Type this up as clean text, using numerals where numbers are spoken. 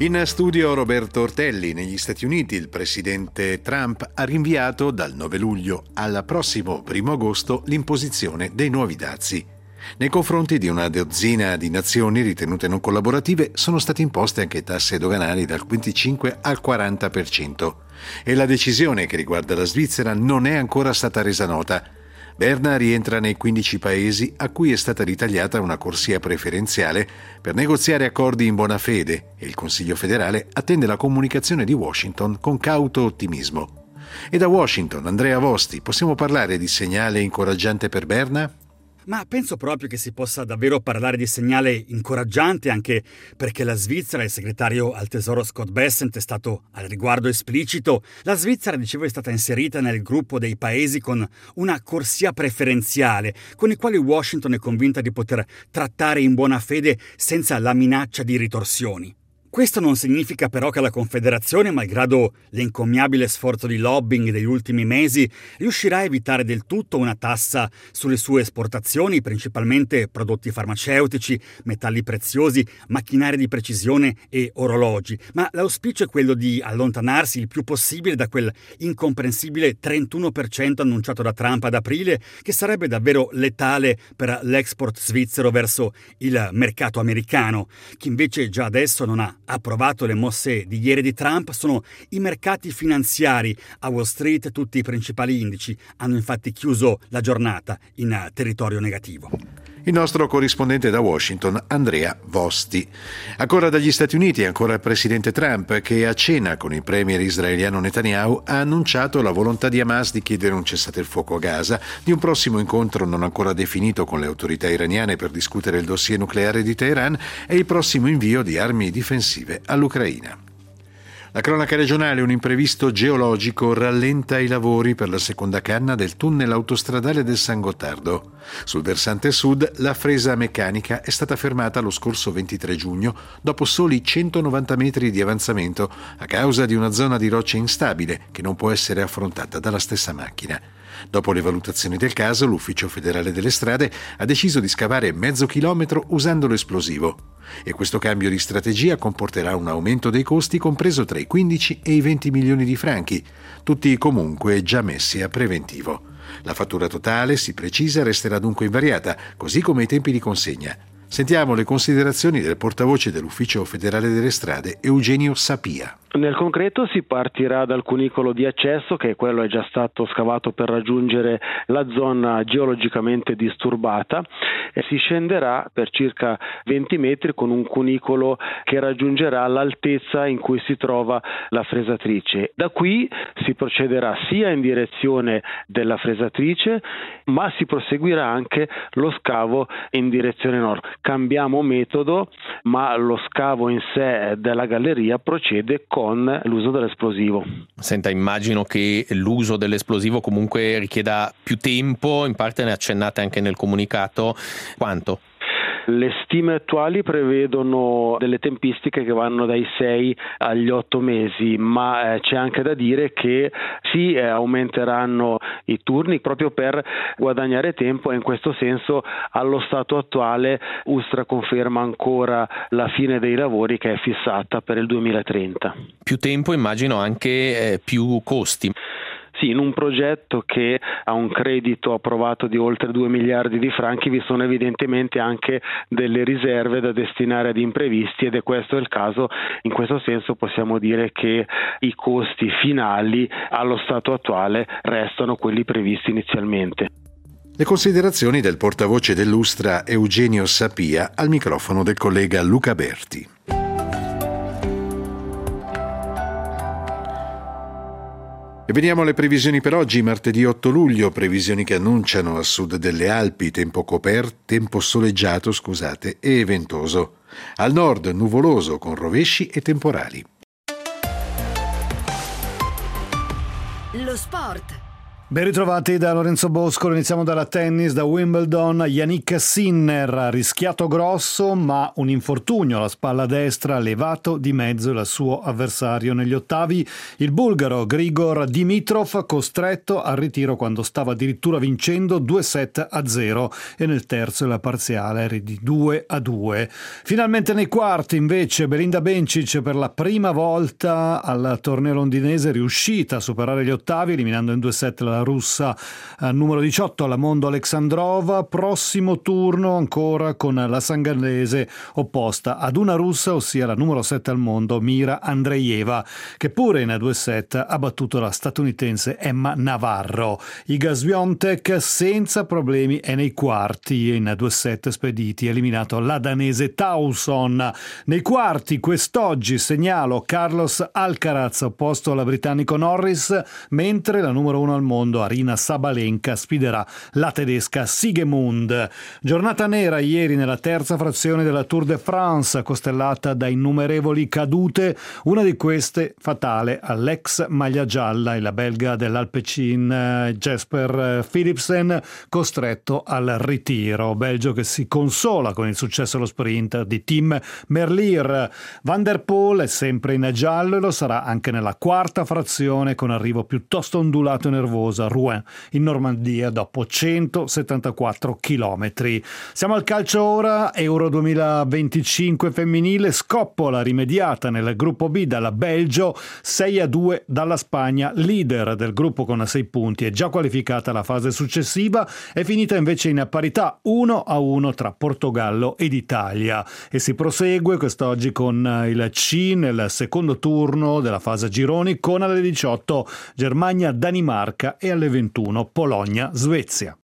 In studio Roberto Ortelli. Negli Stati Uniti il presidente Trump ha rinviato dal 9 luglio al prossimo 1 agosto l'imposizione dei nuovi dazi. Nei confronti di una dozzina di nazioni ritenute non collaborative sono state imposte anche tasse doganali dal 25 al 40%. E la decisione che riguarda la Svizzera non è ancora stata resa nota. Berna rientra nei 15 paesi a cui è stata ritagliata una corsia preferenziale per negoziare accordi in buona fede e il Consiglio federale attende la comunicazione di Washington con cauto ottimismo. E da Washington, Andrea Vosti, possiamo parlare di segnale incoraggiante per Berna? Ma penso proprio che si possa davvero parlare di segnale incoraggiante, anche perché la Svizzera, il segretario al Tesoro Scott Bessent è stato al riguardo esplicito. La Svizzera, dicevo, è stata inserita nel gruppo dei paesi con una corsia preferenziale, con i quali Washington è convinta di poter trattare in buona fede senza la minaccia di ritorsioni. Questo non significa però che la Confederazione, malgrado l'encomiabile sforzo di lobbying degli ultimi mesi, riuscirà a evitare del tutto una tassa sulle sue esportazioni, principalmente prodotti farmaceutici, metalli preziosi, macchinari di precisione e orologi. Ma l'auspicio è quello di allontanarsi il più possibile da quel incomprensibile 31% annunciato da Trump ad aprile, che sarebbe davvero letale per l'export svizzero verso il mercato americano. Chi invece già adesso non ha approvato le mosse di ieri di Trump sono i mercati finanziari. A Wall Street tutti i principali indici hanno infatti chiuso la giornata in territorio negativo. Il nostro corrispondente da Washington, Andrea Vosti. Ancora dagli Stati Uniti, ancora il presidente Trump, che a cena con il premier israeliano Netanyahu ha annunciato la volontà di Hamas di chiedere un cessate il fuoco a Gaza, di un prossimo incontro non ancora definito con le autorità iraniane per discutere il dossier nucleare di Teheran e il prossimo invio di armi difensive all'Ucraina. La cronaca regionale: un imprevisto geologico rallenta i lavori per la seconda canna del tunnel autostradale del San Gottardo. Sul versante sud la fresa meccanica è stata fermata lo scorso 23 giugno dopo soli 190 metri di avanzamento a causa di una zona di roccia instabile che non può essere affrontata dalla stessa macchina. Dopo le valutazioni del caso, l'Ufficio federale delle strade ha deciso di scavare mezzo chilometro usando l'esplosivo. E questo cambio di strategia comporterà un aumento dei costi compreso tra i 15 e i 20 milioni di franchi, tutti comunque già messi a preventivo. La fattura totale, si precisa, resterà dunque invariata, così come i tempi di consegna. Sentiamo le considerazioni del portavoce dell'Ufficio federale delle strade, Eugenio Sapia. Nel concreto si partirà dal cunicolo di accesso, che quello è già stato scavato per raggiungere la zona geologicamente disturbata, e si scenderà per circa 20 metri con un cunicolo che raggiungerà l'altezza in cui si trova la fresatrice. Da qui si procederà sia in direzione della fresatrice, ma si proseguirà anche lo scavo in direzione nord. Cambiamo metodo, ma lo scavo in sé della galleria procede con l'uso dell'esplosivo. Senta, immagino che l'uso dell'esplosivo comunque richieda più tempo, in parte ne accennate anche nel comunicato. Quanto? Le stime attuali prevedono delle tempistiche che vanno dai 6 agli 8 mesi, ma c'è anche da dire che aumenteranno i turni proprio per guadagnare tempo, e in questo senso allo stato attuale Ustra conferma ancora la fine dei lavori, che è fissata per il 2030. Più tempo, immagino anche più costi. Sì, in un progetto che ha un credito approvato di oltre 2 miliardi di franchi vi sono evidentemente anche delle riserve da destinare ad imprevisti, ed è questo il caso. In questo senso possiamo dire che i costi finali allo stato attuale restano quelli previsti inizialmente. Le considerazioni del portavoce dell'Ustra Eugenio Sapia al microfono del collega Luca Berti. E veniamo alle previsioni per oggi, martedì 8 luglio, previsioni che annunciano a sud delle Alpi tempo soleggiato, e ventoso. Al nord nuvoloso con rovesci e temporali. Lo sport. Ben ritrovati da Lorenzo Bosco, iniziamo dalla tennis, da Wimbledon. Jannik Sinner ha rischiato grosso, ma un infortunio alla spalla destra ha levato di mezzo il suo avversario negli ottavi. Il bulgaro Grigor Dimitrov, costretto al ritiro quando stava addirittura vincendo 2-7-0 e nel terzo la parziale era di 2-2. Finalmente nei quarti invece Belinda Bencic per la prima volta al torneo londinese è riuscita a superare gli ottavi eliminando in 2-7 la russa numero 18 alla Mondo Alexandrova. Prossimo turno ancora con la sangalese opposta ad una russa, ossia la numero 7 al mondo Mira Andreeva, che pure in 2-7 ha battuto la statunitense Emma Navarro. Iga Swiatek senza problemi è nei quarti e in 2-7 spediti eliminato la danese Tauson. Nei quarti quest'oggi segnalo Carlos Alcaraz opposto alla britannico Norris, mentre la numero 1 al mondo Aryna Sabalenka sfiderà la tedesca Siegemund. Giornata nera ieri nella terza frazione della Tour de France, costellata da innumerevoli cadute, una di queste fatale all'ex maglia gialla, il belga dell'Alpecin Jesper Philipsen, costretto al ritiro. Belgio che si consola con il successo allo sprint di Tim Merlier. Van der Poel è sempre in giallo e lo sarà anche nella quarta frazione con arrivo piuttosto ondulato e nervoso a Rouen in Normandia dopo 174 chilometri. Siamo al calcio ora, Euro 2025 femminile, scoppola rimediata nel gruppo B dalla Belgio, 6-2 dalla Spagna, leader del gruppo con 6 punti, è già qualificata alla fase successiva, è finita invece in parità 1-1 tra Portogallo ed Italia e si prosegue quest'oggi con il C nel secondo turno della fase gironi con alle 18 Germania-Danimarca e alle 21 Polonia-Svezia.